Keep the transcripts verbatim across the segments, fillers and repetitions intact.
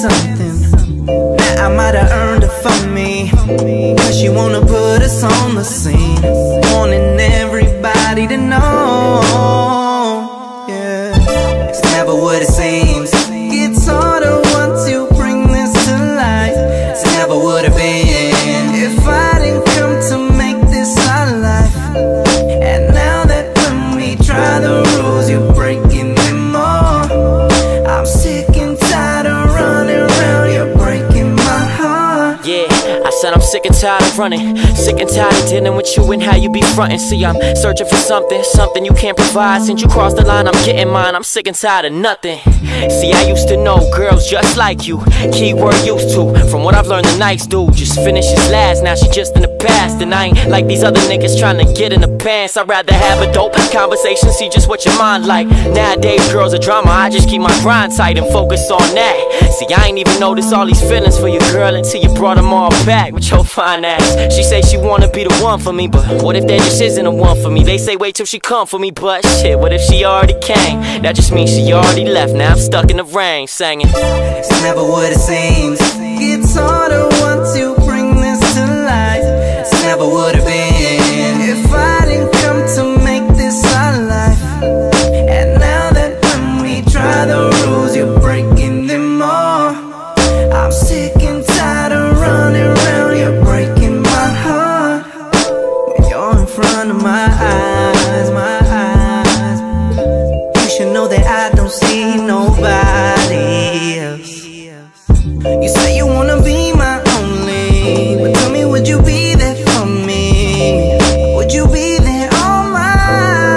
something. Now I might have earned it for me, cause she wanna put us on the scene, wanting everybody to know. Yeah, it's never what it seems. It's harder once you bring this to life. It's never would have been if I didn't come to make this our life. And now that when we try the rules, you're breaking them all. I'm sick and tired of running around, you're breaking my heart. Yeah, I said I'm sick and tired of running, sick and tired of dealing with you and how you be frontin'. See, I'm searching for something, something you can't provide. Since you crossed the line, I'm getting mine. I'm sick and tired of nothing. See, I used to know girls just like you. Keyword used to. From what I've learned, the nice dude just finishes last. Now she just in the past, and I ain't like these other niggas trying to get in the pants. I'd rather have a dope conversation, see just what your mind like. Nowadays girls are drama, I just keep my grind tight and focus on that. See, I ain't even noticed all these feelings for your girl until you brought them all back with your fine ass. She say she wanna be the one for me, but what if there just isn't a one for me? They say wait till she come for me, but shit, what if she already came? That just means she already left. Now I'm stuck in the rain singing. It's never what it seems. It's harder once you bring this to life. It's never would have been if I didn't come to make this our life. And now that when we try the rules, you're breaking them all. I'm sick and tired of running around, you're breaking my heart. When you're in front of my eyes, my eyes, you should know that I don't see nobody else. You say you wanna be my only, but tell me, would you be there for me? Would you be there all my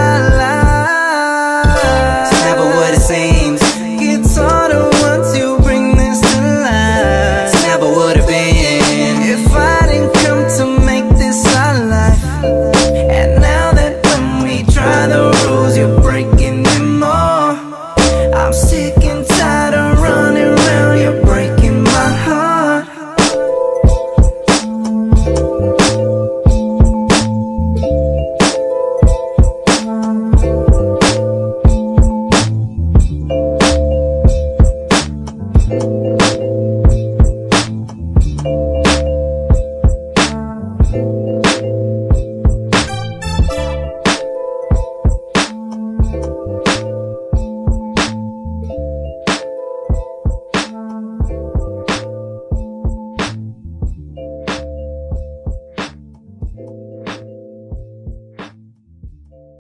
life? It's never what it seems. It's harder once you bring this to life. It's never would have been if I didn't come to make this our life. And now that when we try the rules, you're breaking them all. I'm sick and tired of running around, you're breaking my heart. Thank you.